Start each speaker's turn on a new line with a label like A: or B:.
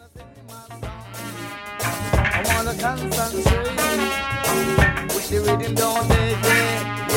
A: I wanna concentrate with the rhythm, don't take it.